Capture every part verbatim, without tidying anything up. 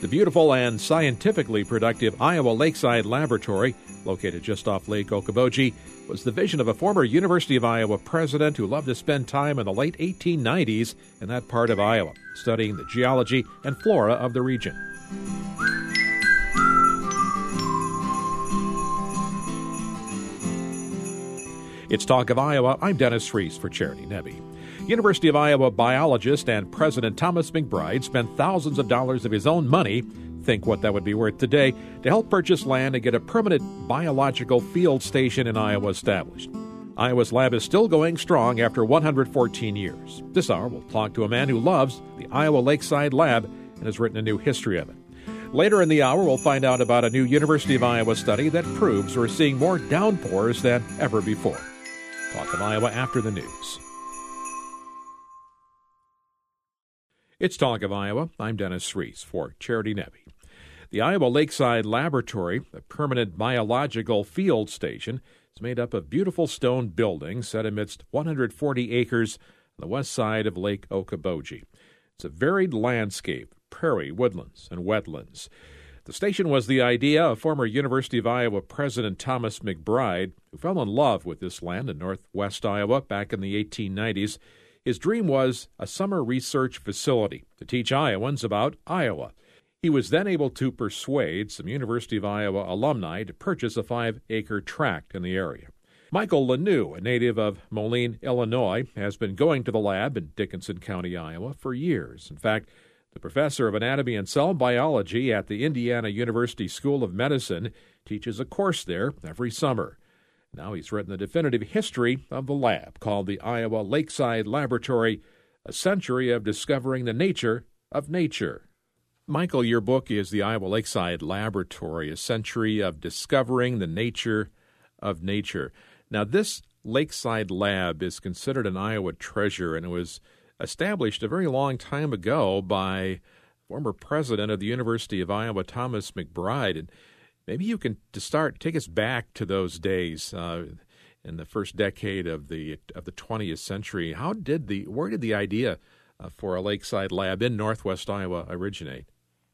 The beautiful and scientifically productive Iowa Lakeside Laboratory, located just off Lake Okoboji, was the vision of a former University of Iowa president who loved to spend time in the late eighteen nineties in that part of Iowa, studying the geology and flora of the region. It's Talk of Iowa. I'm Dennis Reese for Charity Nebbe. University of Iowa biologist and President Thomas McBride spent thousands of dollars of his own money, think what that would be worth today, to help purchase land and get a permanent biological field station in Iowa established. Iowa's lab is still going strong after one hundred fourteen years. This hour, we'll talk to a man who loves the Iowa Lakeside Lab and has written a new history of it. Later in the hour, we'll find out about a new University of Iowa study that proves we're seeing more downpours than ever before. Talk of Iowa after the news. It's Talk of Iowa. I'm Dennis Reese for Charity Nebbe. The Iowa Lakeside Laboratory, a permanent biological field station, is made up of beautiful stone buildings set amidst one hundred forty acres on the west side of Lake Okoboji. It's a varied landscape, prairie, woodlands, and wetlands. The station was the idea of former University of Iowa President Thomas McBride, who fell in love with this land in northwest Iowa back in the eighteen nineties. His dream was a summer research facility to teach Iowans about Iowa. He was then able to persuade some University of Iowa alumni to purchase a five-acre tract in the area. Michael Lanou, a native of Moline, Illinois, has been going to the lab in Dickinson County, Iowa, for years. In fact, the professor of anatomy and cell biology at the Indiana University School of Medicine teaches a course there every summer. Now he's written the definitive history of the lab, called the Iowa Lakeside Laboratory, A Century of Discovering the Nature of Nature. Michael, your book is the Iowa Lakeside Laboratory, A Century of Discovering the Nature of Nature. Now, this Lakeside Lab is considered an Iowa treasure, and it was established a very long time ago by former president of the University of Iowa, Thomas McBride. And maybe you can, to start, take us back to those days uh, in the first decade of the of the twentieth century. How did the where did the idea uh, for a lakeside lab in northwest Iowa originate?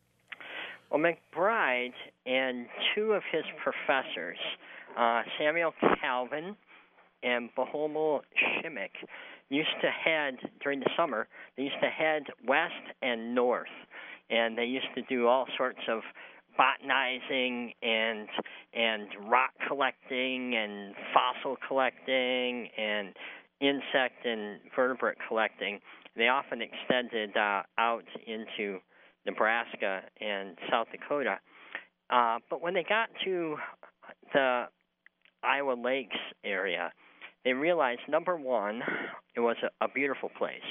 Well, McBride and two of his professors, uh, Samuel Calvin and Bohumil Shimmick, used to head during the summer. They used to head west and north, and they used to do all sorts of botanizing and and rock collecting and fossil collecting and insect and vertebrate collecting. They often extended uh, out into Nebraska and South Dakota. Uh, but when they got to the Iowa Lakes area, they realized, number one, it was a, a beautiful place,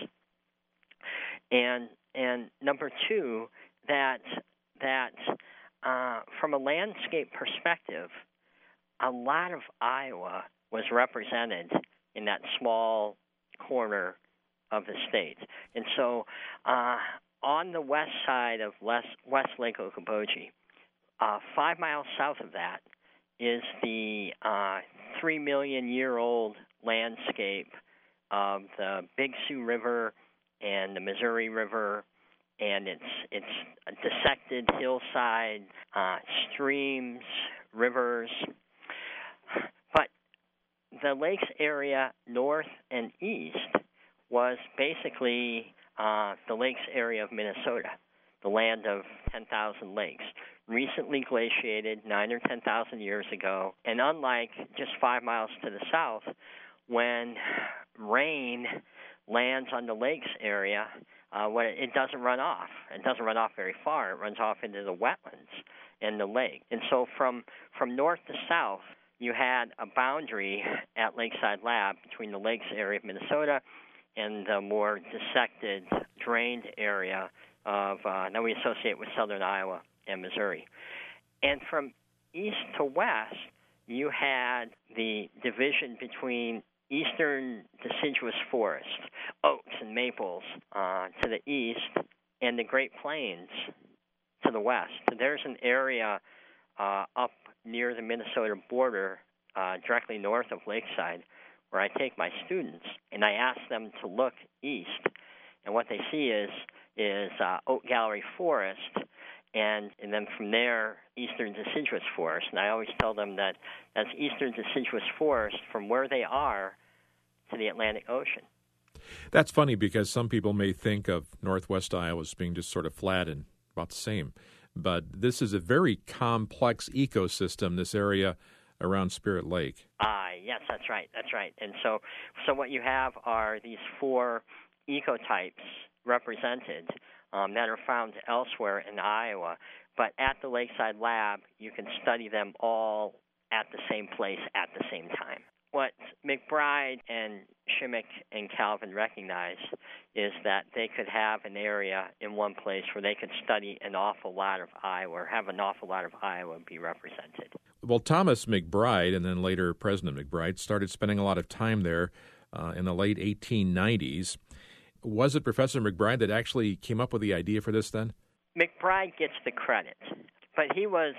and and number two, that that Uh, from a landscape perspective, a lot of Iowa was represented in that small corner of the state. And so uh, on the west side of West, West Lake Okoboji, uh, five miles south of that, is the uh, three million year old landscape of the Big Sioux River and the Missouri River, and it's it's a dissected hillside, uh, streams, rivers. But the lakes area north and east was basically uh, the lakes area of Minnesota, the land of ten thousand lakes, recently glaciated nine or ten thousand years ago. And unlike just five miles to the south, when rain lands on the lakes area, Uh, when it, it doesn't run off. It doesn't run off very far. It runs off into the wetlands and the lake. And so from from north to south, you had a boundary at Lakeside Lab between the lakes area of Minnesota and the more dissected, drained area of uh, that we associate with southern Iowa and Missouri. And from east to west, you had the division between eastern deciduous forest, oaks and maples uh, to the east, and the Great Plains to the west. There's an area uh, up near the Minnesota border, uh, directly north of Lakeside, where I take my students, and I ask them to look east. And what they see is is uh, Oak Gallery Forest and and then from there, eastern deciduous forest. And I always tell them that that's eastern deciduous forest from where they are to the Atlantic Ocean. That's funny because some people may think of northwest Iowa as being just sort of flat and about the same. But this is a very complex ecosystem, this area around Spirit Lake. Ah, yes, that's right, that's right. And so, so what you have are these four ecotypes represented um, that are found elsewhere in Iowa. But at the Lakeside Lab, you can study them all at the same place at the same time. What McBride and Shimmick and Calvin recognized is that they could have an area in one place where they could study an awful lot of Iowa, or have an awful lot of Iowa be represented. Well, Thomas McBride, and then later President McBride, started spending a lot of time there uh, in the late eighteen nineties. Was it Professor McBride that actually came up with the idea for this then? McBride gets the credit, but he was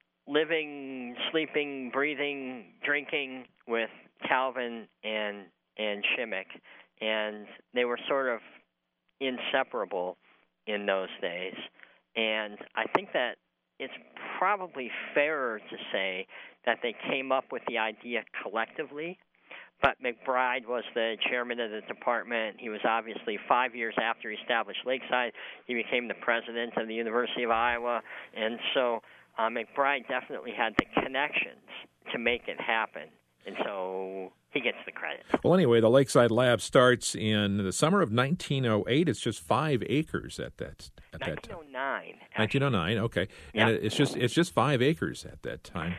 living, sleeping, breathing, drinking with Calvin and and Shimmick, and they were sort of inseparable in those days. And I think that it's probably fairer to say that they came up with the idea collectively, but McBride was the chairman of the department. He was obviously, five years after he established Lakeside, he became the president of the University of Iowa, and so Uh, McBride definitely had the connections to make it happen, and so he gets the credit. Well, anyway, the Lakeside Lab starts in the summer of nineteen oh eight. It's just five acres at that at that time. nineteen oh nine. nineteen oh nine, okay, Yep. and it, it's just it's just five acres at that time.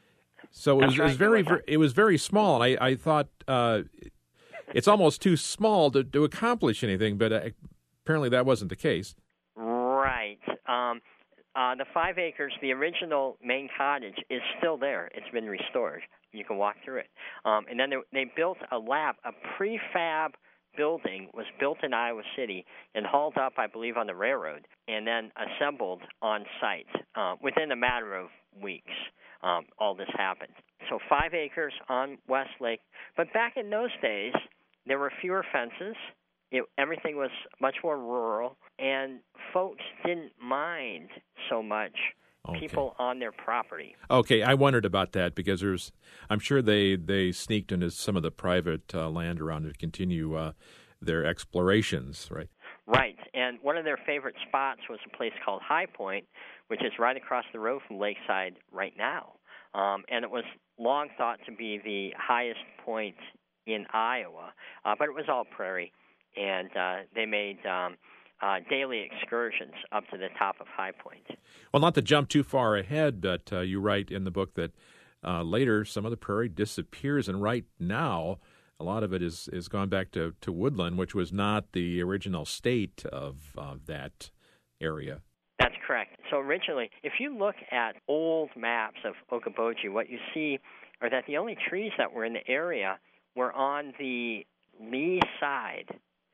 So it was, That's it was right. very, very it was very small, and I I thought uh, it's almost too small to to accomplish anything, but uh, apparently that wasn't the case. Right. Um, Uh, the five acres, the original main cottage, is still there. It's been restored. You can walk through it. Um, and then they, they built a lab, a prefab building was built in Iowa City and hauled up, I believe, on the railroad, and then assembled on site uh, within a matter of weeks. Um, all this happened. So five acres on West Lake. But back in those days, there were fewer fences. It, everything was much more rural, and folks didn't mind so much Okay. people on their property. Okay, I wondered about that because there's, I'm sure they, they sneaked into some of the private uh, land around to continue uh, their explorations, right? Right, and one of their favorite spots was a place called High Point, which is right across the road from Lakeside right now. Um, and it was long thought to be the highest point in Iowa, uh, but it was all prairie. And uh, they made um, uh, daily excursions up to the top of High Point. Well, not to jump too far ahead, but uh, you write in the book that uh, later some of the prairie disappears, and right now a lot of it is, is gone back to, to woodland, which was not the original state of uh, that area. That's correct. So originally, if you look at old maps of Okoboji, what you see are that the only trees that were in the area were on the lee side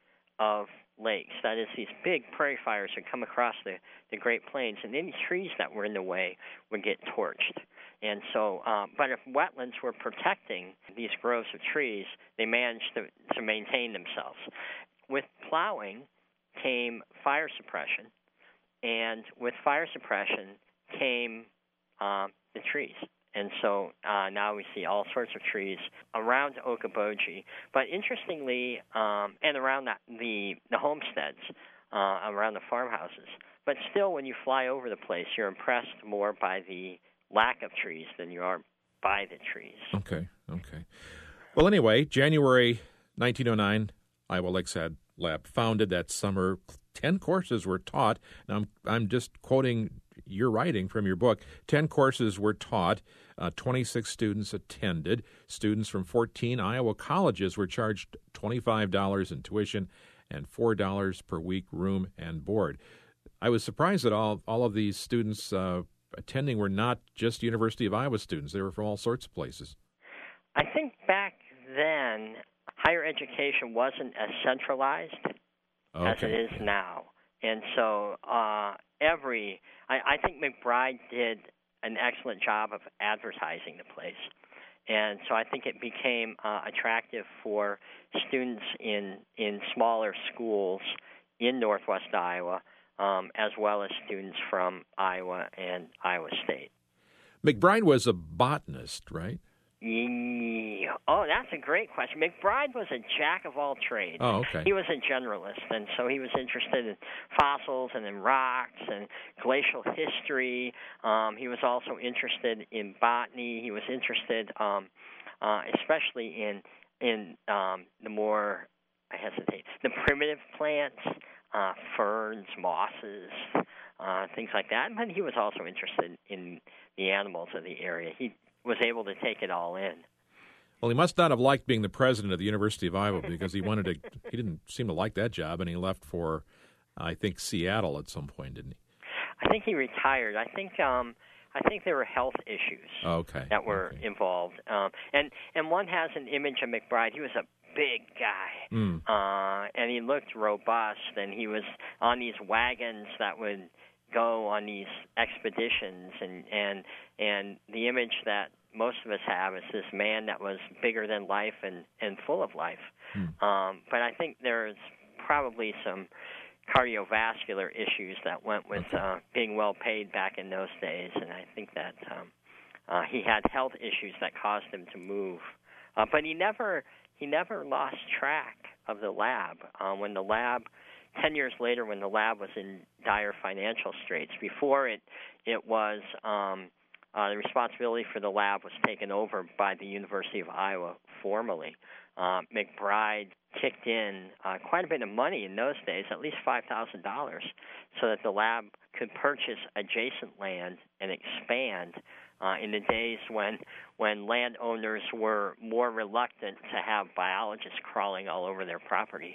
of lakes. That is, these big prairie fires would come across the, the Great Plains, and any trees that were in the way would get torched. And so, um, but if wetlands were protecting these groves of trees, they managed to, to maintain themselves. With plowing came fire suppression, and with fire suppression came um, the trees. And so uh, now we see all sorts of trees around Okoboji. But interestingly, um, and around the, the, the homesteads, uh, around the farmhouses. But still, when you fly over the place, you're impressed more by the lack of trees than you are by the trees. Okay, okay. Well, anyway, January nineteen oh nine, Iowa Lakeside Lab founded that summer. Ten courses were taught. Now, I'm, I'm just quoting your writing from your book. Ten courses were taught. Uh, twenty-six students attended. Students from fourteen Iowa colleges were charged twenty-five dollars in tuition and four dollars per week room and board. I was surprised that all, all of these students uh, attending were not just University of Iowa students. They were from all sorts of places. I think back then, higher education wasn't as centralized Okay. as it is now. And so uh, every, I, I think McBride did an excellent job of advertising the place. And so I think it became uh, attractive for students in, in smaller schools in northwest Iowa um, as well as students from Iowa and Iowa State. McBride was a botanist, right? Yeah. Oh, that's a great question. McBride was a jack of all trades. Oh, okay. He was a generalist, and so he was interested in fossils and in rocks and glacial history. Um, he was also interested in botany. He was interested, um, uh, especially in in um, the more, I hesitate, the primitive plants, uh, ferns, mosses, uh, things like that. But he was also interested in the animals of the area. He was able to take it all in. Well, he must not have liked being the president of the University of Iowa because he wanted to. He didn't seem to like that job, and he left for, I think, Seattle at some point, didn't he? I think he retired. I think um, I think there were health issues oh, okay. that were okay. involved, um, and and one has an image of McBride. He was a big guy, mm. uh, and he looked robust, and he was on these wagons that would go on these expeditions, and and and the image that most of us have is this man that was bigger than life and and full of life. Hmm. Um, but I think there's probably some cardiovascular issues that went with okay. uh, being well paid back in those days, and I think that um, uh, he had health issues that caused him to move. Uh, but he never he never lost track of the lab. Uh, when the lab Ten years later, when the lab was in dire financial straits, before it it was um, uh, the responsibility for the lab was taken over by the University of Iowa formally. Uh, McBride kicked in uh, quite a bit of money in those days, at least five thousand dollars, so that the lab could purchase adjacent land and expand. Uh, in the days when when landowners were more reluctant to have biologists crawling all over their property.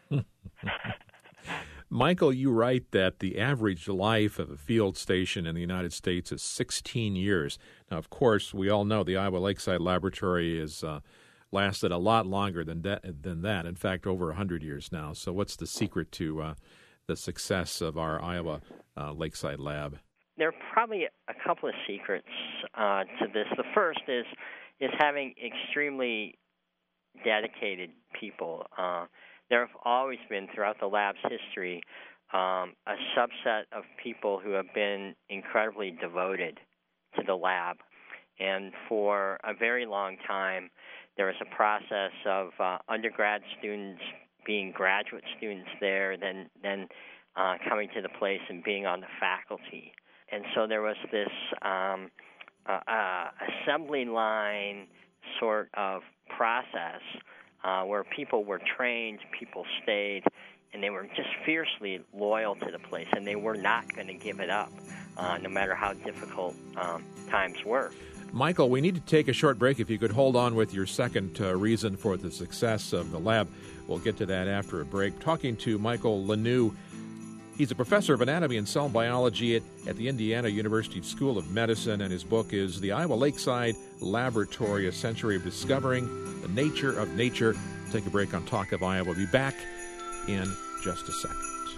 Michael, you write that the average life of a field station in the United States is sixteen years. Now, of course, we all know the Iowa Lakeside Laboratory has uh, lasted a lot longer than that, than that, in fact, over one hundred years now. So what's the secret to uh, the success of our Iowa uh, Lakeside Lab? There are probably a couple of secrets uh, to this. The first is is having extremely dedicated people. Uh, There have always been, throughout the lab's history, um, a subset of people who have been incredibly devoted to the lab. And for a very long time, there was a process of uh, undergrad students being graduate students there, then, then uh, coming to the place and being on the faculty. And so there was this um, uh, uh, assembly line sort of process Uh, where people were trained, people stayed, and they were just fiercely loyal to the place, and they were not going to give it up, uh, no matter how difficult um, times were. Michael, we need to take a short break. If you could hold on with your second uh, reason for the success of the lab, we'll get to that after a break. Talking to Michael Lanew. He's a professor of anatomy and cell biology at, at the Indiana University School of Medicine, and his book is The Iowa Lakeside Laboratory, A Century of Discovering the Nature of Nature. Take a break on Talk of Iowa. We'll be back in just a second.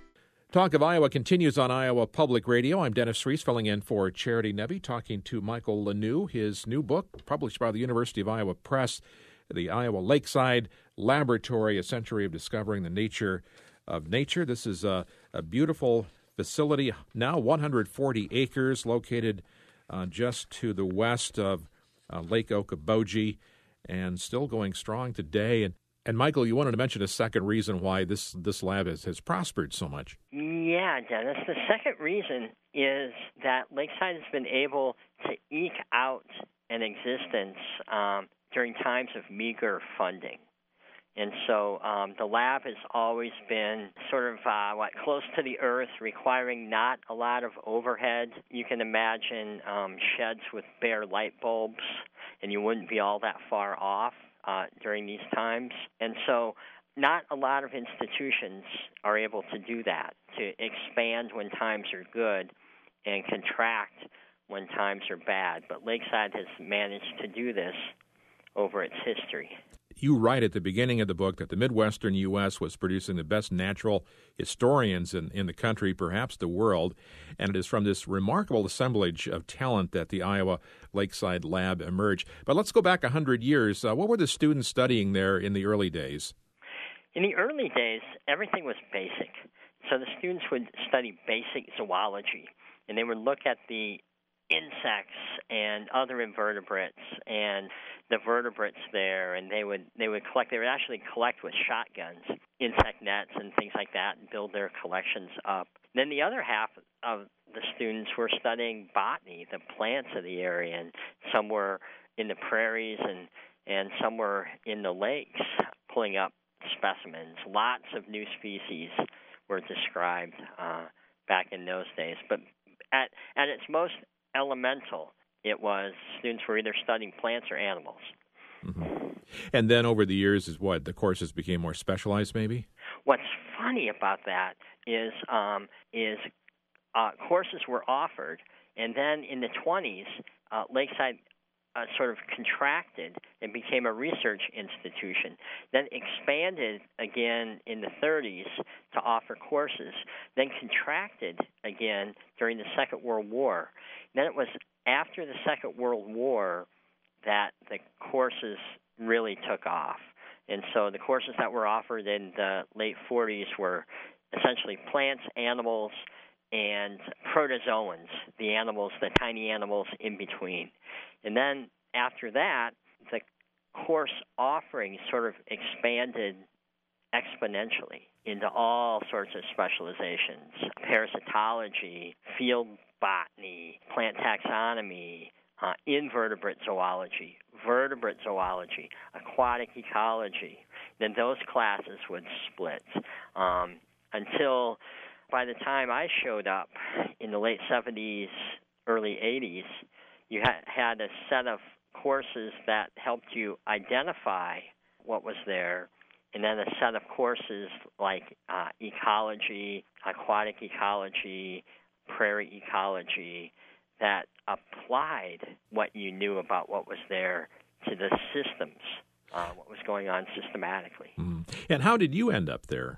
Talk of Iowa continues on Iowa Public Radio. I'm Dennis Reese, filling in for Charity Nevy, talking to Michael Lanew. His new book, published by the University of Iowa Press, The Iowa Lakeside Laboratory, A Century of Discovering the Nature of Nature. This is a, a beautiful facility, now one hundred forty acres, located uh, just to the west of uh, Lake Okoboji, and still going strong today. And, and Michael, you wanted to mention a second reason why this, this lab has, has prospered so much. Yeah, Dennis. The second reason is that Lakeside has been able to eke out an existence um, during times of meager funding. And so um, the lab has always been sort of uh, what close to the earth, requiring not a lot of overhead. You can imagine um, sheds with bare light bulbs, and you wouldn't be all that far off uh, during these times. And so not a lot of institutions are able to do that, to expand when times are good and contract when times are bad. But Lakeside has managed to do this over its history. You write at the beginning of the book that the Midwestern U S was producing the best natural historians in, in the country, perhaps the world, and it is from this remarkable assemblage of talent that the Iowa Lakeside Lab emerged. But let's go back one hundred years. Uh, what were the students studying there in the early days? In the early days, everything was basic. So the students would study basic zoology, and they would look at the insects and other invertebrates and the vertebrates there, and they would they would collect. They would actually collect with shotguns, insect nets and things like that, and build their collections up. Then the other half of the students were studying botany, the plants of the area, and some were in the prairies and and some were in the lakes, pulling up specimens. Lots of new species were described uh, back in those days. But at at its most elemental, it was students were either studying plants or animals. Mm-hmm. And then over the years, is what the courses became more specialized, maybe? What's funny about that is um, is uh, courses were offered, and then in the twenties, uh, Lakeside Uh, sort of contracted and became a research institution, then expanded again in the thirties to offer courses, then contracted again during the Second World War. Then it was after the Second World War that the courses really took off. And so the courses that were offered in the late forties were essentially plants, animals, and protozoans, the animals, the tiny animals in between. And then after that, the course offerings sort of expanded exponentially into all sorts of specializations: parasitology, field botany, plant taxonomy, uh, invertebrate zoology, vertebrate zoology, aquatic ecology. Then those classes would split um, until by the time I showed up in the late seventies, early eighties, you ha- had a set of courses that helped you identify what was there, and then a set of courses like uh, ecology, aquatic ecology, prairie ecology, that applied what you knew about what was there to the systems, uh, what was going on systematically. Mm. And how did you end up there?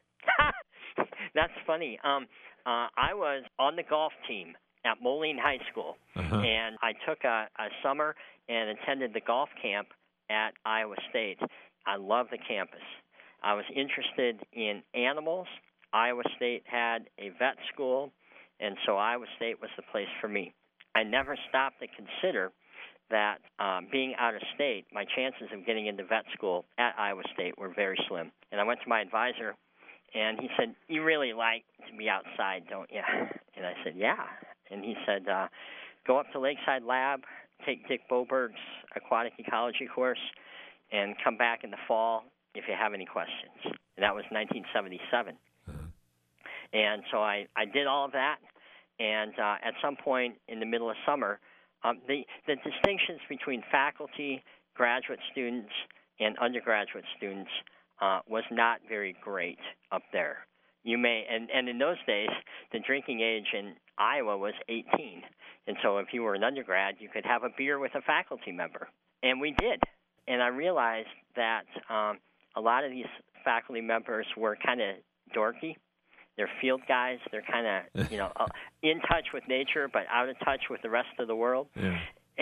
That's funny. Um, uh, I was on the golf team at Moline High School, uh-huh. and I took a, a summer and attended the golf camp at Iowa State. I love the campus. I was interested in animals. Iowa State had a vet school, and so Iowa State was the place for me. I never stopped to consider that um, being out of state, my chances of getting into vet school at Iowa State were very slim. And I went to my advisor, and he said, "You really like to be outside, don't you?" And I said, "Yeah." And he said, uh, "Go up to Lakeside Lab, take Dick Boberg's aquatic ecology course, and come back in the fall if you have any questions." And that was nineteen seventy-seven. Uh-huh. And so I, I did all of that, and uh, at some point in the middle of summer, um, the, the distinctions between faculty, graduate students, and undergraduate students uh, was not very great up there. You may, and, and in those days, the drinking age in Iowa was eighteen. And so if you were an undergrad, you could have a beer with a faculty member. And we did. And I realized that um, a lot of these faculty members were kind of dorky. They're field guys. They're kind of, you know, in touch with nature, but out of touch with the rest of the world. Yeah.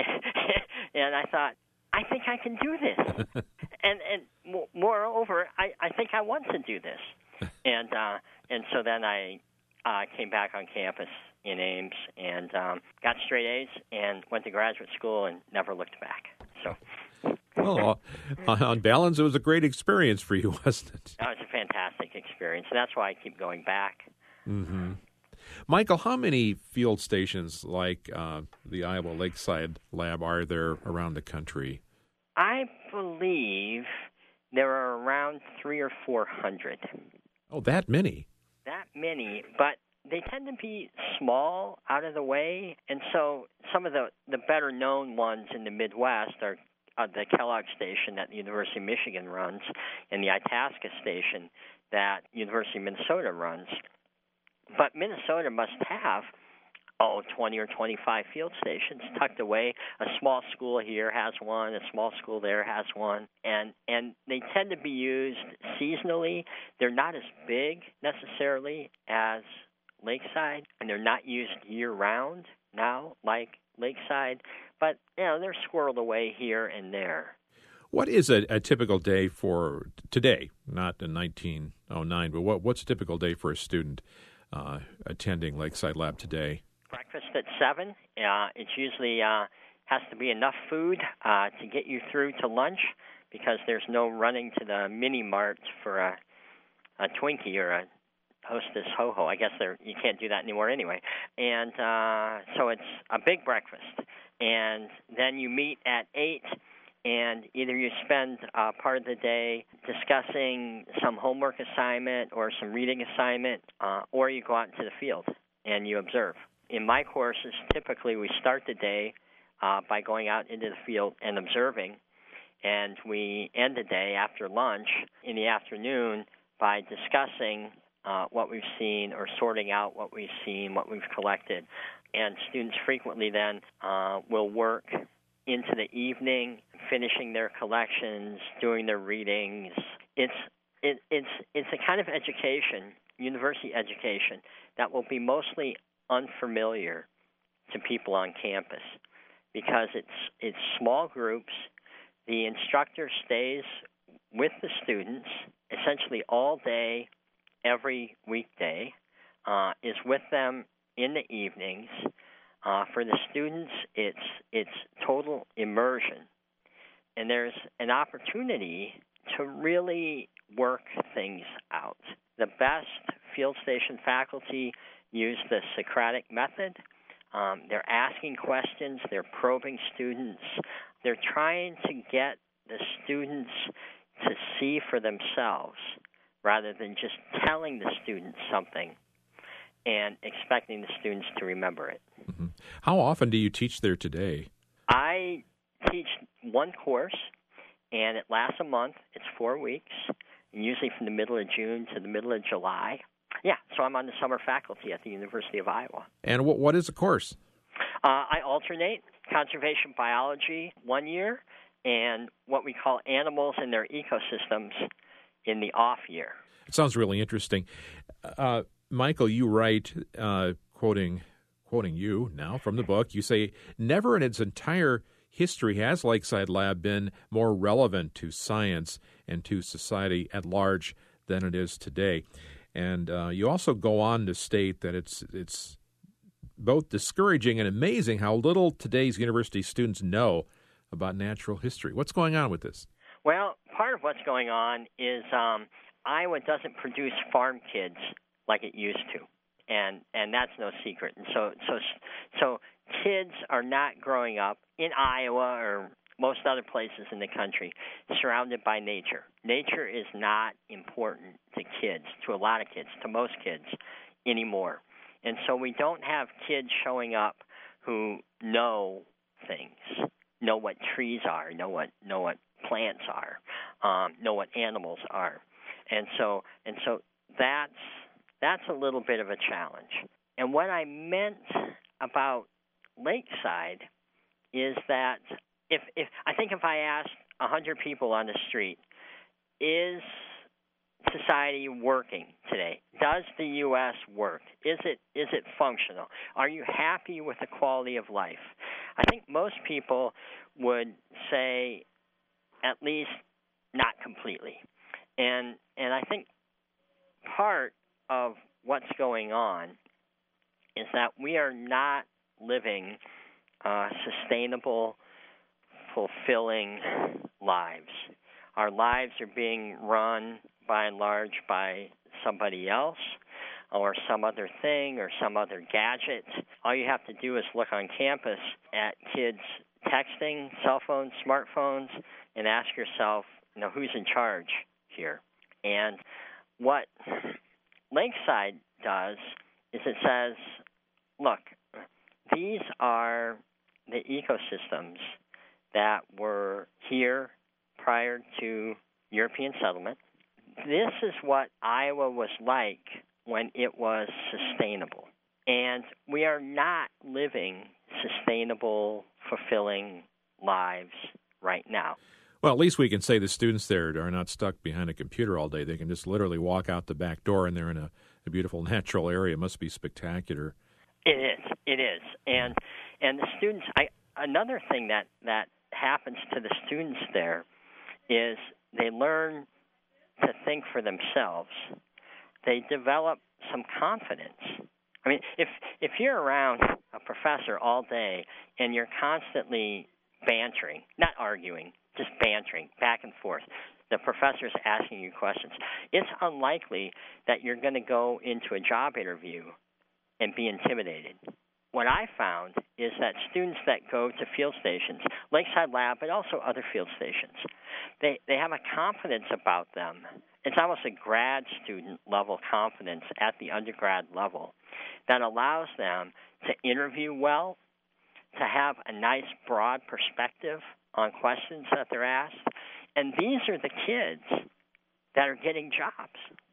And I thought, I think I can do this. and and moreover, I, I think I want to do this. And uh, and so then I uh, came back on campus in Ames and um, got straight A's and went to graduate school and never looked back. So, well, on balance, it was a great experience for you, wasn't it? That was a fantastic experience, and that's why I keep going back. Mm-hmm. Michael, how many field stations like uh, the Iowa Lakeside Lab are there around the country? I believe there are around three or four hundred. Oh, that many? That many, but they tend to be small, out of the way, and so some of the, the better-known ones in the Midwest are uh, the Kellogg Station that the University of Michigan runs and the Itasca Station that University of Minnesota runs. But Minnesota must have, oh, twenty or twenty-five field stations tucked away. A small school here has one, a small school there has one, and and they tend to be used seasonally. They're not as big necessarily as Lakeside, and they're not used year-round now like Lakeside, but you know they're squirreled away here and there. What is a, a typical day for today, not in nineteen oh nine, but what, what's a typical day for a student uh, attending Lakeside Lab today? Breakfast at seven. Uh, it's usually uh, has to be enough food uh, to get you through to lunch because there's no running to the mini mart for a, a Twinkie or a Hostess Ho-Ho. I guess there you can't do that anymore anyway. And uh, so it's a big breakfast. And then you meet at eight, and either you spend uh, part of the day discussing some homework assignment or some reading assignment, uh, or you go out into the field and you observe. In my courses, typically we start the day uh, by going out into the field and observing, and we end the day after lunch in the afternoon by discussing uh, what we've seen or sorting out what we've seen, what we've collected. And students frequently then uh, will work into the evening, finishing their collections, doing their readings. It's it, it's it's a kind of education, university education, that will be mostly unfamiliar to people on campus because it's it's small groups. The instructor stays with the students essentially all day, every weekday, uh, is with them in the evenings. Uh, for the students, it's it's total immersion, and there's an opportunity to really work things out. The best field station faculty use the Socratic method. Um, they're asking questions. They're probing students. They're trying to get the students to see for themselves rather than just telling the students something and expecting the students to remember it. Mm-hmm. How often do you teach there today? I teach one course, and it lasts a month. It's four weeks, usually from the middle of June to the middle of July. Yeah, so I'm on the summer faculty at the University of Iowa. And what what is the course? Uh, I alternate conservation biology one year and what we call animals and their ecosystems in the off year. It sounds really interesting. Uh, Michael, you write, uh, quoting quoting you now from the book, you say, never in its entire history has Lakeside Lab been more relevant to science and to society at large than it is today. And uh, you also go on to state that it's it's both discouraging and amazing how little today's university students know about natural history. What's going on with this? Well, part of what's going on is um, Iowa doesn't produce farm kids like it used to, and and that's no secret. And so so so kids are not growing up in Iowa or most other places in the country surrounded by nature. Nature is not important to kids, to a lot of kids, to most kids anymore. And so we don't have kids showing up who know things, know what trees are, know what know what plants are, um, know what animals are. And so and so that's that's a little bit of a challenge. And what I meant about Lakeside is that if if I think if I asked a hundred people on the street, is society working today? Does the U S work? Is it is it functional? Are you happy with the quality of life? I think most people would say at least not completely. And and I think part of what's going on is that we are not living uh, sustainable, fulfilling lives. Our lives are being run by and large by somebody else or some other thing or some other gadget. All you have to do is look on campus at kids texting, cell phones, smartphones, and ask yourself, you know, who's in charge here? And what Lakeside does is it says, look, these are the ecosystems that were here prior to European settlement. This is what Iowa was like when it was sustainable. And we are not living sustainable, fulfilling lives right now. Well, at least we can say the students there are not stuck behind a computer all day. They can just literally walk out the back door and they're in a, a beautiful natural area. It must be spectacular. It is. It is. And and the students, I, another thing that, that happens to the students there is they learn to think for themselves. They develop some confidence. I mean, if if you're around a professor all day and you're constantly bantering, not arguing, just bantering back and forth, the professor's asking you questions, it's unlikely that you're going to go into a job interview and be intimidated. What I found is that students that go to field stations, Lakeside Lab, but also other field stations, they, they have a confidence about them. It's almost a grad student level confidence at the undergrad level that allows them to interview well, to have a nice broad perspective on questions that they're asked. And these are the kids that are getting jobs.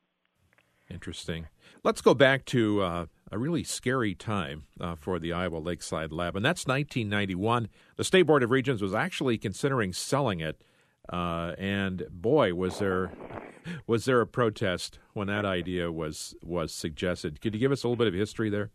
Interesting. Let's go back to uh, a really scary time uh, for the Iowa Lakeside Lab, and that's nineteen ninety-one. The State Board of Regents was actually considering selling it, uh, and boy, was there was there a protest when that idea was was suggested. Could you give us a little bit of history there?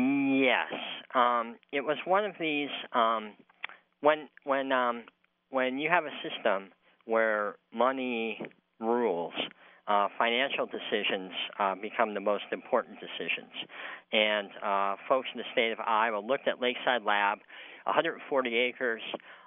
Yes, um, it was one of these um, when when um, when you have a system where money rules. Uh, financial decisions uh, become the most important decisions. And uh, folks in the state of Iowa looked at Lakeside Lab, one hundred forty acres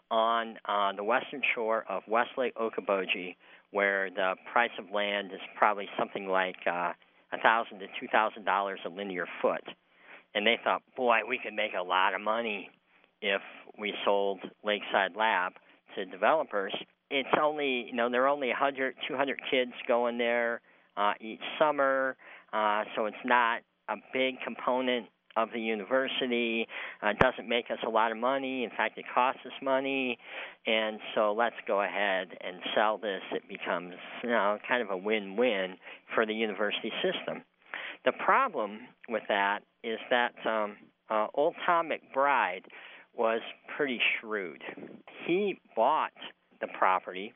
on uh, the western shore of Westlake Okoboji, where the price of land is probably something like uh, one thousand dollars to two thousand dollars a linear foot. And they thought, boy, we could make a lot of money if we sold Lakeside Lab to developers. It's only, you know, there are only one hundred, two hundred kids going there uh, each summer, uh, so it's not a big component of the university. Uh, it doesn't make us a lot of money. In fact, it costs us money, and so let's go ahead and sell this. It becomes, you know, kind of a win-win for the university system. The problem with that is that um, uh, old Tom McBride was pretty shrewd. He bought the property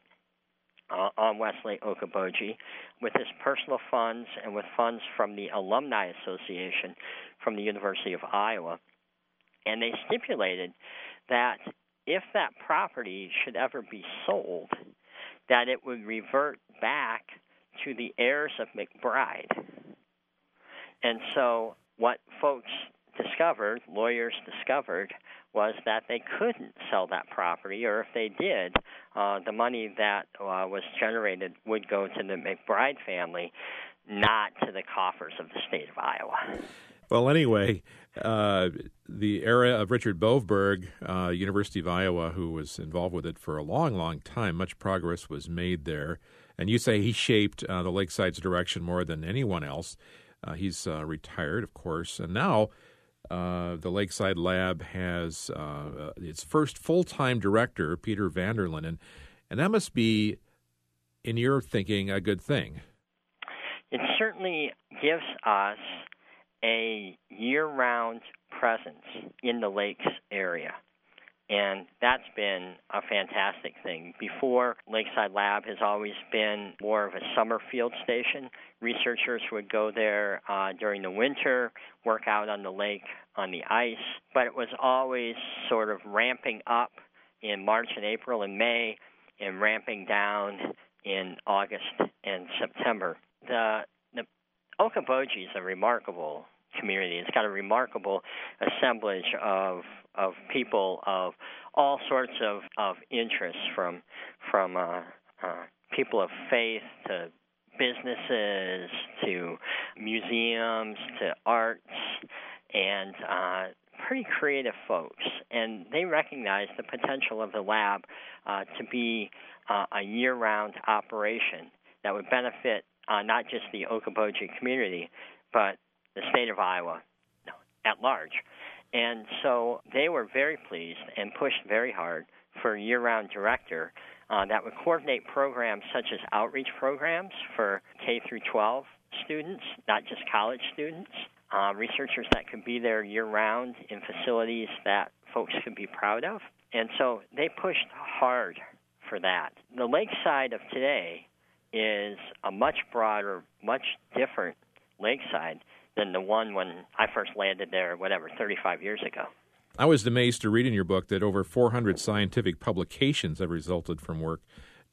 uh, on Westlake Okoboji with his personal funds and with funds from the Alumni Association from the University of Iowa. And they stipulated that if that property should ever be sold, that it would revert back to the heirs of McBride. And so what folks discovered, lawyers discovered, was that they couldn't sell that property, or if they did, uh, the money that uh, was generated would go to the McBride family, not to the coffers of the state of Iowa. Well, anyway, uh, the era of Richard Boveberg, uh, University of Iowa, who was involved with it for a long, long time, much progress was made there. And you say he shaped uh, the Lakeside's direction more than anyone else. Uh, he's uh, retired, of course, and now Uh, the Lakeside Lab has uh, its first full-time director, Peter Vanderlyn, and, and that must be, in your thinking, a good thing. It certainly gives us a year-round presence in the lakes area, and that's been a fantastic thing. Before, Lakeside Lab has always been more of a summer field station. Researchers would go there uh, during the winter, work out on the lake on the ice, but it was always sort of ramping up in March and April and May and ramping down in August and September. The, the Okoboji is a remarkable community. It's got a remarkable assemblage of of people of all sorts of, of interests, from from uh, uh, people of faith to businesses to museums to arts, and uh, pretty creative folks. And they recognize the potential of the lab uh, to be uh, a year-round operation that would benefit uh, not just the Okoboji community, but the state of Iowa at large. And so they were very pleased and pushed very hard for a year-round director uh, that would coordinate programs such as outreach programs for K through twelve students, not just college students, uh, researchers that could be there year-round in facilities that folks could be proud of. And so they pushed hard for that. The lakeside of today is a much broader, much different lakeside than the one when I first landed there, whatever, thirty-five years ago. I was amazed to read in your book that over four hundred scientific publications have resulted from work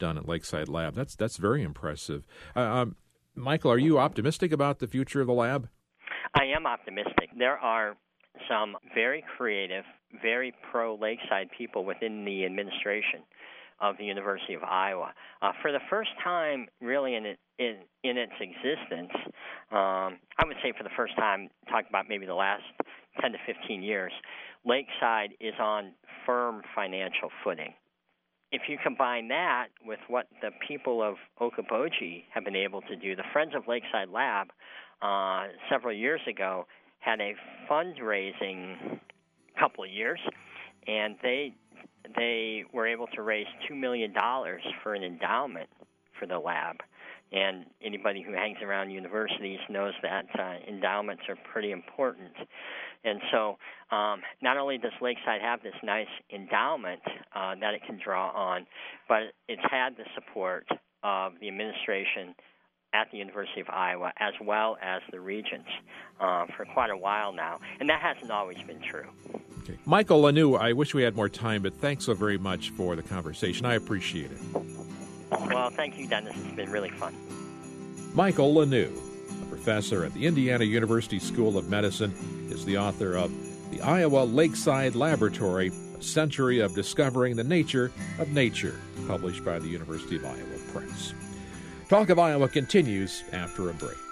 done at Lakeside Lab. That's that's very impressive. Uh, um, Michael, are you optimistic about the future of the lab? I am optimistic. There are some very creative, very pro-Lakeside people within the administration of the University of Iowa. Uh, for the first time, really, in it, in, in its existence, um, I would say for the first time, talking about maybe the last ten to fifteen years, Lakeside is on firm financial footing. If you combine that with what the people of Okoboji have been able to do, the Friends of Lakeside Lab uh, several years ago had a fundraising couple of years, and they they were able to raise two million dollars for an endowment for the lab. And anybody who hangs around universities knows that uh, endowments are pretty important. And so um, not only does Lakeside have this nice endowment uh, that it can draw on, but it's had the support of the administration at the University of Iowa as well as the regents uh, for quite a while now. And that hasn't always been true. Okay. Michael Lanoue, I wish we had more time, but thanks so very much for the conversation. I appreciate it. Well, thank you, Dennis. It's been really fun. Michael Lanoue, a professor at the Indiana University School of Medicine, is the author of The Iowa Lakeside Laboratory, A Century of Discovering the Nature of Nature, published by the University of Iowa Press. Talk of Iowa continues after a break.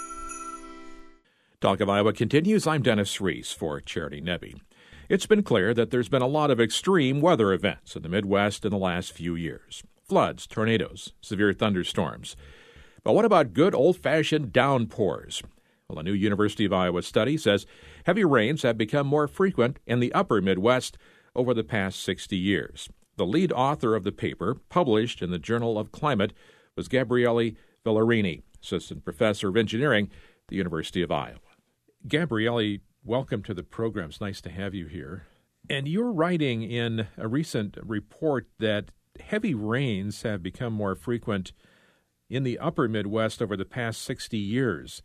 Talk of Iowa continues. I'm Dennis Reese for Charity Nebbe. It's been clear that there's been a lot of extreme weather events in the Midwest in the last few years. Floods, tornadoes, severe thunderstorms. But what about good old-fashioned downpours? Well, a new University of Iowa study says heavy rains have become more frequent in the upper Midwest over the past sixty years. The lead author of the paper, published in the Journal of Climate, was Gabriele Villarini, assistant professor of engineering at the University of Iowa. Gabriele, welcome to the program. It's nice to have you here. And you're writing in a recent report that heavy rains have become more frequent in the upper Midwest over the past sixty years.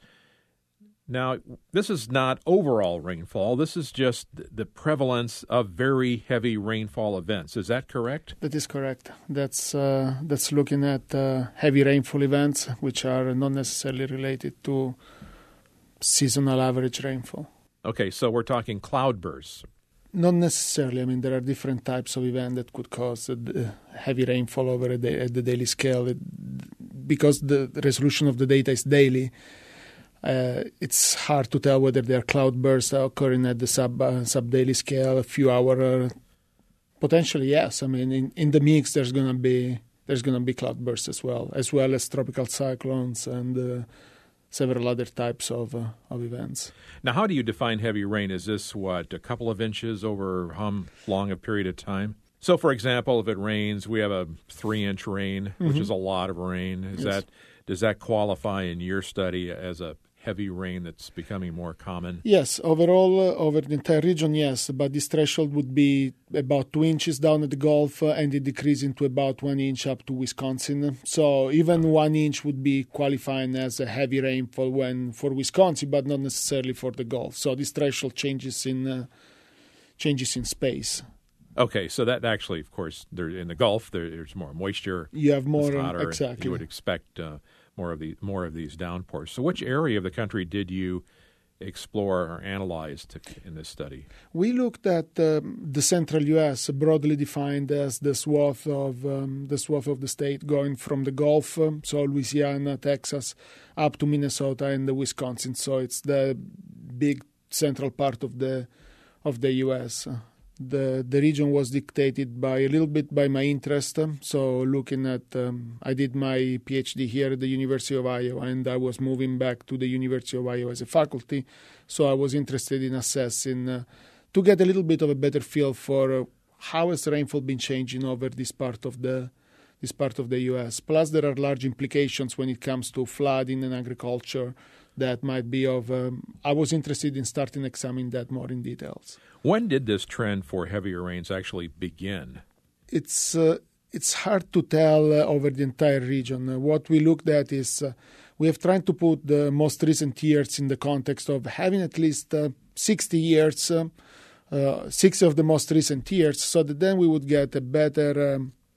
Now, this is not overall rainfall. This is just the prevalence of very heavy rainfall events. Is that correct? That is correct. That's uh, that's looking at uh, heavy rainfall events, which are not necessarily related to seasonal average rainfall. Okay, so we're talking cloudbursts. Not necessarily. I mean, there are different types of events that could cause uh, heavy rainfall over a day, at the daily scale. It, because the resolution of the data is daily, uh, it's hard to tell whether there are cloudbursts occurring at the sub uh, sub daily scale, a few hour. Uh, potentially, yes. I mean, in, in the mix, there's gonna be there's gonna be cloudbursts as well, as well as tropical cyclones and uh, several other types of uh, of events. Now, how do you define heavy rain? Is this, what, a couple of inches over how long a period of time? So, for example, if it rains, we have a three-inch rain, which mm-hmm. is a lot of rain. Is yes. that does that qualify in your study as a heavy rain that's becoming more common? Yes, overall, uh, over the entire region, yes. But this threshold would be about two inches down at the Gulf, uh, and it decreasing to about one inch up to Wisconsin. So even one inch would be qualifying as a heavy rainfall when for Wisconsin, but not necessarily for the Gulf. So this threshold changes in uh, changes in space. Okay, so that actually, of course, there, in the Gulf, there, there's more moisture. You have more, it's hotter, exactly. You would expect uh, more of the more of these downpours. So, which area of the country did you explore or analyze to, in this study? We looked at um, the central U S, broadly defined as the swath of um, the swath of the state, going from the Gulf, um, so Louisiana, Texas, up to Minnesota and the Wisconsin. So it's the big central part of the of the U S. The the region was dictated by a little bit by my interest. So looking at, um, I did my PhD here at the University of Iowa, and I was moving back to the University of Iowa as a faculty. So I was interested in assessing, uh, to get a little bit of a better feel for uh, how has rainfall been changing over this part of the this part of the U S. Plus, there are large implications when it comes to flooding and agriculture that might be of. Um, I was interested in starting examining that more in details. When did this trend for heavier rains actually begin? It's uh, it's hard to tell uh, over the entire region. Uh, what we looked at is uh, we have tried to put the most recent years in the context of having at least uh, sixty years, uh, uh, sixty of the most recent years, so that then we would get a better um,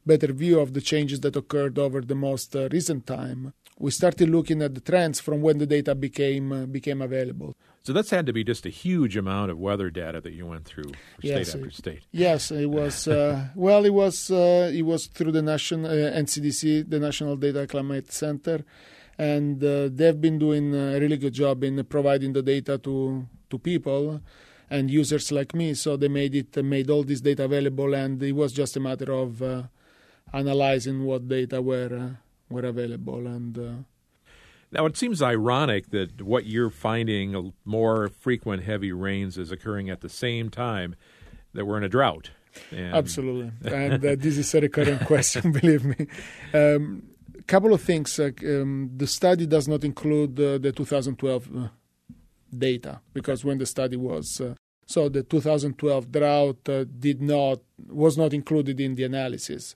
better view of the changes that occurred over the most uh, recent time. We started looking at the trends from when the data became uh, became available. So that's had to be just a huge amount of weather data that you went through for yes, state after it, state. Yes, it was. Uh, well, it was uh, it was through the national uh, N C D C, the National Data Climate Center, and uh, they've been doing a really good job in providing the data to to people and users like me. So they made it made all this data available, and it was just a matter of uh, analyzing what data were uh, were available. And uh, now it seems ironic that what you're finding, more frequent heavy rains, is occurring at the same time that we're in a drought. And Absolutely, and uh, this is a recurrent question. Believe me. Um, a couple of things. Uh, um, the study does not include uh, the two thousand twelve uh, data because when the study was uh, so the two thousand twelve drought uh, did not was not included in the analysis.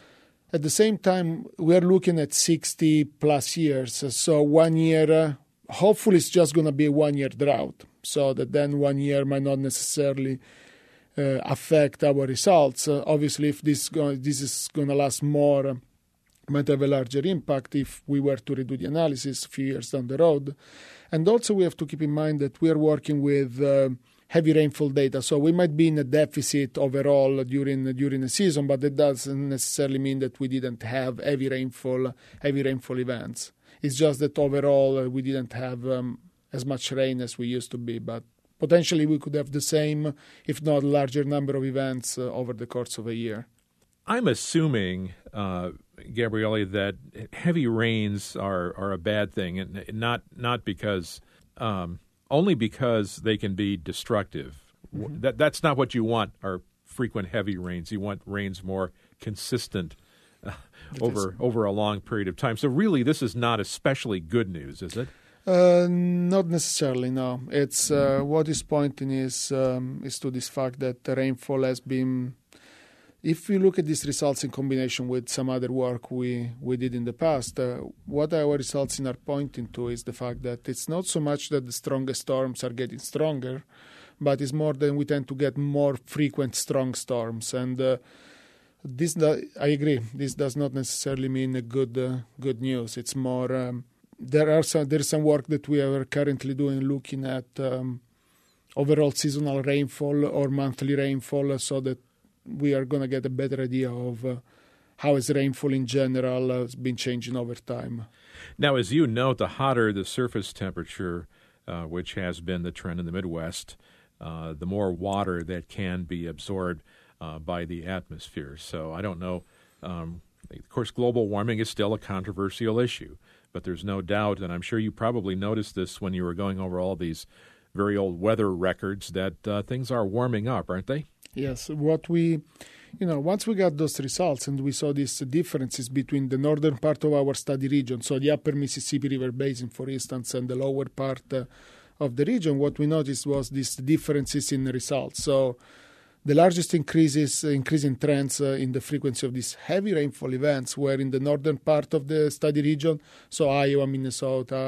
At the same time, we are looking at sixty plus years. So one year, uh, hopefully, it's just going to be a one year drought. So that then one year might not necessarily uh, affect our results. Uh, obviously, if this go- this is going to last more, uh, might have a larger impact if we were to redo the analysis a few years down the road. And also, we have to keep in mind that we are working with uh, heavy rainfall data, so we might be in a deficit overall during during the season, but that doesn't necessarily mean that we didn't have heavy rainfall heavy rainfall events. It's just that overall uh, we didn't have um, as much rain as we used to be, but potentially we could have the same, if not larger number of events uh, over the course of a year. I'm assuming, uh, Gabriele, that heavy rains are, are a bad thing, and not not because um, only because they can be destructive. Mm-hmm. That that's not what you want. Are frequent heavy rains. You want rains more consistent uh, over is. over a long period of time. So really, this is not especially good news, is it? Uh, not necessarily. No. It's uh, what is pointing is um, is to this fact that the rainfall has been. If we look at these results in combination with some other work we, we did in the past, uh, what our results are pointing to is the fact that it's not so much that the strongest storms are getting stronger, but it's more than we tend to get more frequent strong storms. And uh, this, I agree, this does not necessarily mean a good uh, good news. It's more um, there are some there is some work that we are currently doing looking at um, overall seasonal rainfall or monthly rainfall, so that we are going to get a better idea of uh, how is rainfall in general uh, has been changing over time. Now, as you note, the hotter the surface temperature, uh, which has been the trend in the Midwest, uh, the more water that can be absorbed uh, by the atmosphere. So I don't know. Um, of course, global warming is still a controversial issue, but there's no doubt, and I'm sure you probably noticed this when you were going over all these very old weather records, that uh, things are warming up, aren't they? Yes, what we, you know, once we got those results and we saw these differences between the northern part of our study region, so the upper Mississippi River Basin, for instance, and the lower part uh, of the region, what we noticed was these differences in the results. So the largest increases, increasing trends uh, in the frequency of these heavy rainfall events were in the northern part of the study region, so Iowa, Minnesota,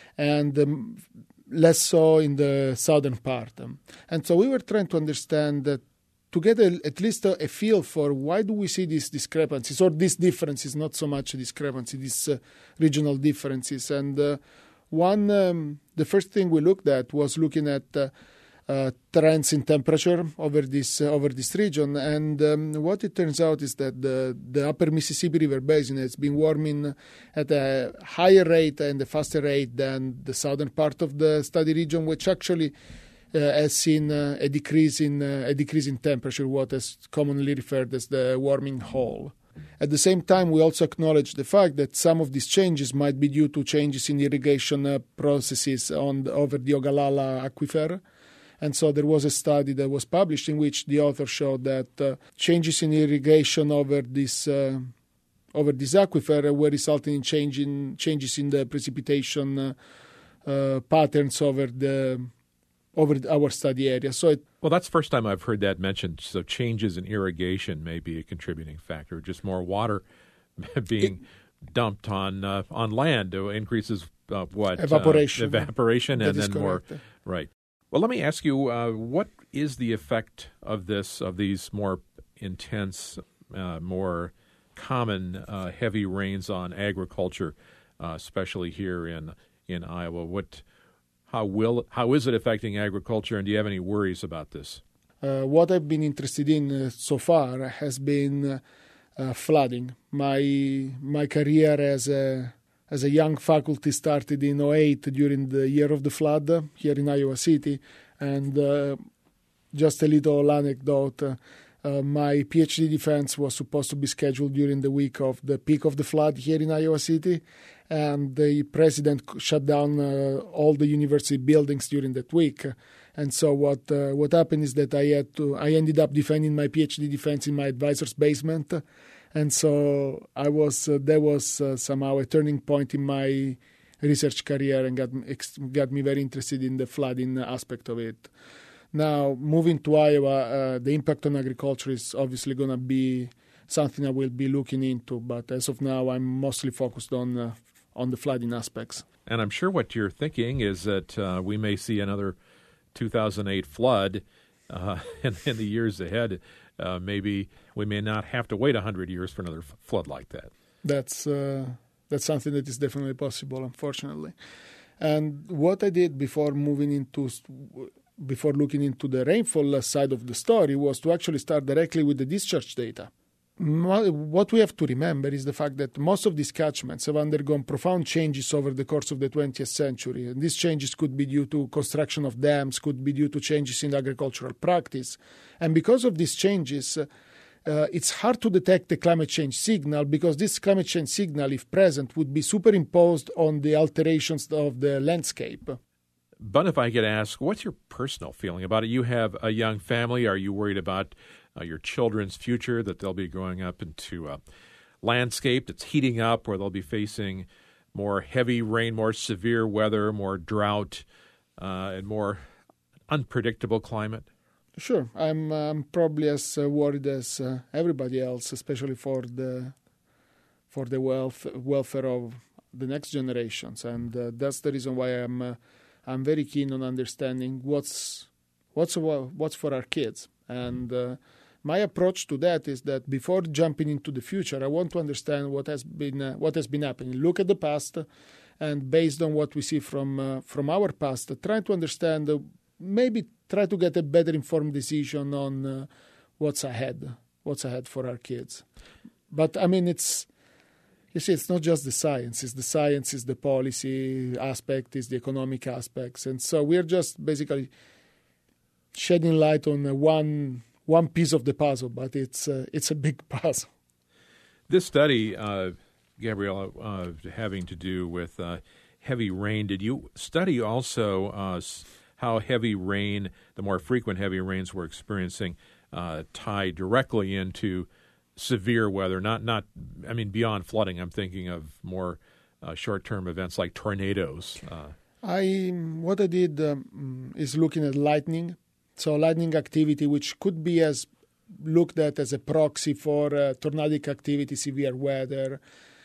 and um, less so in the southern part. And so we were trying to understand that to get a, at least a, a feel for why do we see these discrepancies, or these differences, not so much a discrepancy, these uh, regional differences. And uh, one, um, the first thing we looked at was looking at uh, uh, trends in temperature over this uh, over this region. And um, what it turns out is that the, the upper Mississippi River Basin has been warming at a higher rate and a faster rate than the southern part of the study region, which actually Uh, has seen uh, a decrease in uh, a decrease in temperature, what is commonly referred as the warming hole. At the same time, we also acknowledge the fact that some of these changes might be due to changes in irrigation uh, processes on the, over the Ogallala aquifer. And so there was a study that was published in which the author showed that uh, changes in irrigation over this uh, over this aquifer were resulting in change in, changes in the precipitation uh, uh, patterns over the over our study area. So it, well, that's the first time I've heard that mentioned. So changes in irrigation may be a contributing factor. Just more water being it, dumped on uh, on land increases uh, what evaporation, uh, evaporation, that and then correct. more. Right. Well, let me ask you, uh, what is the effect of this of these more intense, uh, more common uh, heavy rains on agriculture, uh, especially here in in Iowa. What, how will how is it affecting agriculture, and do you have any worries about this? Uh, what I've been interested in uh, so far has been uh, uh, flooding. My my career as a as a young faculty started in oh eight during the year of the flood uh, here in Iowa City, and uh, just a little anecdote. Uh, Uh, my PhD defense was supposed to be scheduled during the week of the peak of the flood here in Iowa City, and the president shut down uh, all the university buildings during that week. And so what uh, what happened is that I had to I ended up defending my PhD defense in my advisor's basement, and so I was uh, there was uh, somehow a turning point in my research career and got got me very interested in the flooding aspect of it. Now, moving to Iowa, uh, the impact on agriculture is obviously going to be something I will be looking into. But as of now, I'm mostly focused on uh, on the flooding aspects. And I'm sure what you're thinking is that uh, we may see another two thousand eight flood uh, in, in the years ahead. Uh, maybe we may not have to wait one hundred years for another f- flood like that. That's uh, that's something that is definitely possible, unfortunately. And what I did before moving into... before looking into the rainfall side of the story was to actually start directly with the discharge data. What we have to remember is the fact that most of these catchments have undergone profound changes over the course of the twentieth century. And these changes could be due to construction of dams, could be due to changes in agricultural practice. And because of these changes, uh, it's hard to detect the climate change signal, because this climate change signal, if present, would be superimposed on the alterations of the landscape. But if I could ask, what's your personal feeling about it? You have a young family. Are you worried about uh, your children's future, that they'll be growing up into a landscape that's heating up, where they'll be facing more heavy rain, more severe weather, more drought, uh, and more unpredictable climate? Sure. I'm, I'm probably as uh, worried as uh, everybody else, especially for the for the wealth, welfare of the next generations. And uh, that's the reason why I'm... Uh, I'm very keen on understanding what's what's what's for our kids. And uh, my approach to that is that before jumping into the future, I want to understand what has been uh, what has been happening. Look at the past, and based on what we see from uh, from our past, try to understand. Uh, maybe try to get a better informed decision on uh, what's ahead, what's ahead for our kids. But I mean, it's. You see, it's not just the science. It's the science, it's the policy aspect, it's the economic aspects. And so we're just basically shedding light on uh, one one piece of the puzzle, but it's, uh, it's a big puzzle. This study, uh, Gabriella, uh, having to do with uh, heavy rain, did you study also uh, how heavy rain, the more frequent heavy rains we're experiencing, uh, tie directly into severe weather, not, not, I mean, beyond flooding? I'm thinking of more uh, short-term events like tornadoes. Uh, I What I did um, is looking at lightning. So lightning activity, which could be as looked at as a proxy for uh, tornadic activity, severe weather.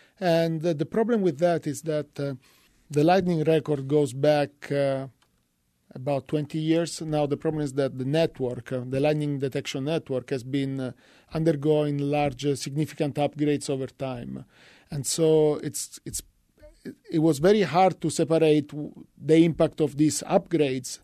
And uh, the problem with that is that uh, the lightning record goes back uh, about twenty years. Now, the problem is that the network, uh, the lightning detection network, has been uh, undergoing large, uh, significant upgrades over time. And so it's it's it was very hard to separate the impact of these upgrades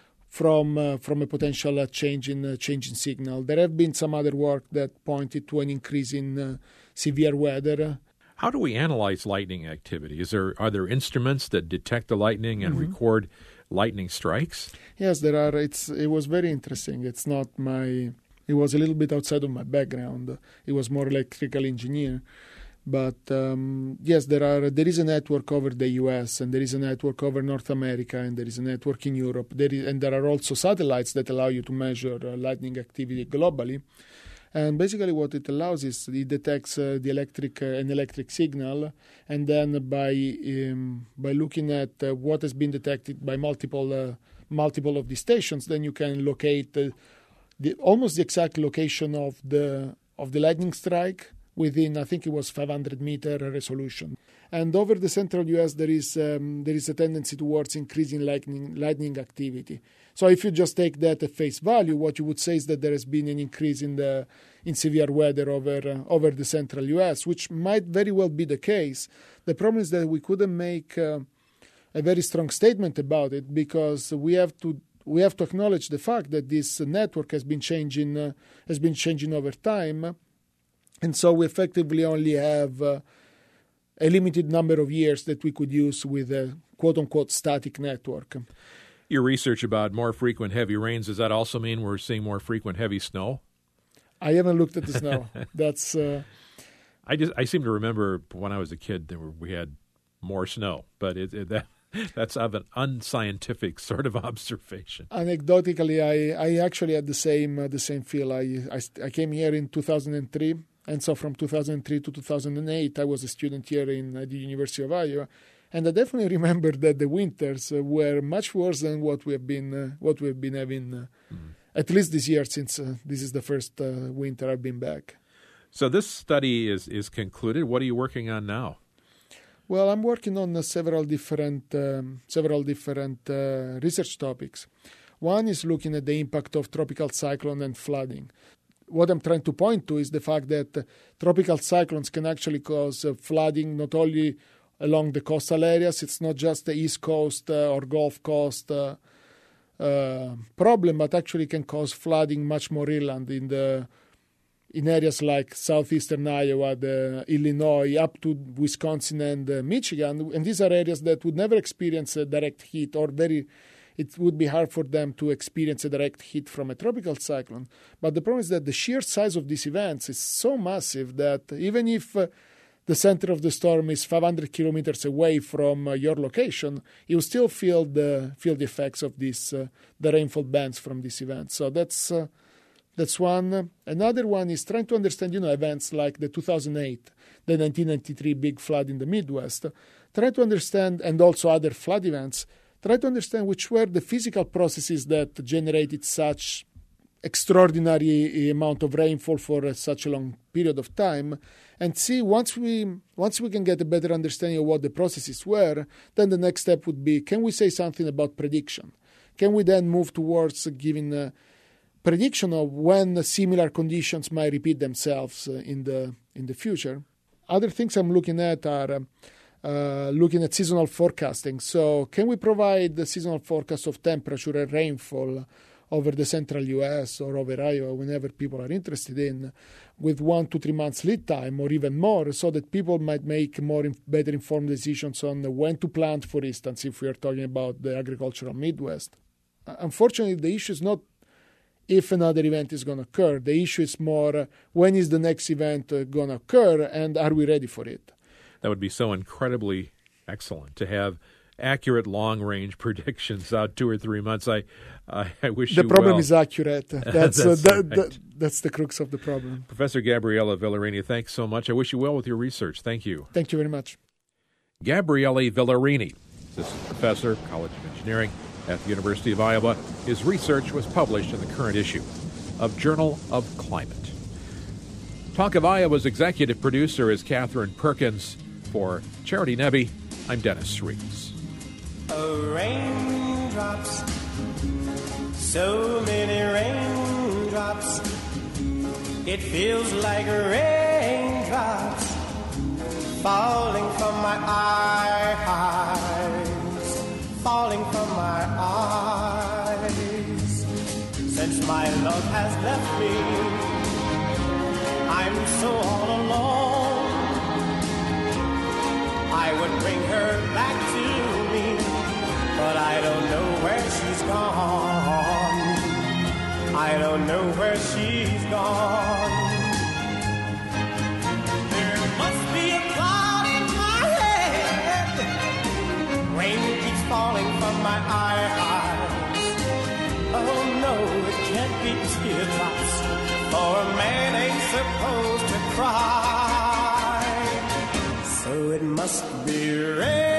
from uh, from a potential uh, change in uh, change in signal. There have been some other work that pointed to an increase in uh, severe weather. How do we analyze lightning activity? Is there are there instruments that detect the lightning and Mm-hmm. record lightning strikes? Yes, there are. It's it was very interesting. It's not my. It was a little bit outside of my background. It was more electrical engineer, but um, yes, there are. There is a network over the U S and there is a network over North America and there is a network in Europe. There is, and there are also satellites that allow you to measure uh, lightning activity globally. And basically, what it allows is it detects uh, the electric uh, an electric signal, and then by um, by looking at uh, what has been detected by multiple uh, multiple of these stations, then you can locate uh, the almost the exact location of the of the lightning strike within, I think it was five hundred meter resolution. And over the central U S, there is um, there is a tendency towards increasing lightning, lightning activity. So if you just take that at face value, what you would say is that there has been an increase in the in severe weather over uh, over the central U S, which might very well be the case. The problem is that we couldn't make uh, a very strong statement about it because we have to we have to acknowledge the fact that this network has been changing uh, has been changing over time, and so we effectively only have Uh, a limited number of years that we could use with a quote-unquote static network. Your research about more frequent heavy rains, does that also mean we're seeing more frequent heavy snow? I haven't looked at the snow. That's. Uh, I just I seem to remember when I was a kid there were, we had more snow, but it, it, that that's of an unscientific sort of observation. Anecdotally, I, I actually had the same uh, the same feel. I, I I came here in two thousand three. And so from two thousand three to two thousand eight, I was a student here in uh, the University of Iowa. And I definitely remember that the winters uh, were much worse than what we have been uh, what we have been having, uh, mm. at least this year, since uh, this is the first uh, winter I've been back. So this study is, is concluded. What are you working on now? Well, I'm working on uh, several different, um, several different uh, research topics. One is looking at the impact of tropical cyclone and flooding. What I'm trying to point to is the fact that uh, tropical cyclones can actually cause uh, flooding not only along the coastal areas. It's not just the East Coast uh, or Gulf Coast uh, uh, problem, but actually can cause flooding much more inland in the in areas like southeastern Iowa, the Illinois, up to Wisconsin and uh, Michigan. And these are areas that would never experience a direct hit or very it would be hard for them to experience a direct hit from a tropical cyclone. But the problem is that the sheer size of these events is so massive that even if uh, the center of the storm is five hundred kilometers away from uh, your location, you still feel the feel the effects of this uh, the rainfall bands from this event. So that's uh, that's one. Another one is trying to understand, you know, events like the two thousand eight, the nineteen ninety-three big flood in the Midwest. Try to understand, and also other flood events. Try to understand which were the physical processes that generated such extraordinary amount of rainfall for uh, such a long period of time, and see once we once we can get a better understanding of what the processes were, then the next step would be, can we say something about prediction? Can we then move towards giving a prediction of when similar conditions might repeat themselves uh, in the in the future? Other things I'm looking at are uh, Uh, looking at seasonal forecasting. So can we provide the seasonal forecast of temperature and rainfall over the central U S or over Iowa whenever people are interested in, with one to three months lead time or even more, so that people might make more in, better informed decisions on when to plant, for instance, if we are talking about the agricultural Midwest. Uh, unfortunately, the issue is not if another event is going to occur. The issue is more uh, when is the next event uh, going to occur, and are we ready for it? That would be so incredibly excellent to have accurate long-range predictions out two or three months. I, I, I wish the you problem well. is accurate. That's that's, uh, that, right. that, that's the crux of the problem. Professor Gabriele Villarini, thanks so much. I wish you well with your research. Thank you. Thank you very much. Gabriele Villarini, assistant professor, College of Engineering at the University of Iowa. His research was published in the current issue of Journal of Climate. Talk of Iowa's executive producer is Catherine Perkins. For Charity Nebbe, I'm Dennis Rees. Oh, raindrops, so many raindrops, it feels like raindrops falling from my eyes, falling from my eyes. Since my love has left me, I'm so all alone. I would bring her back to me, but I don't know where she's gone. I don't know where she's gone. There must be a cloud in my head. Rain keeps falling from my eyes. Oh no, it can't be teardrops, for a man ain't supposed to cry. So it must be rain.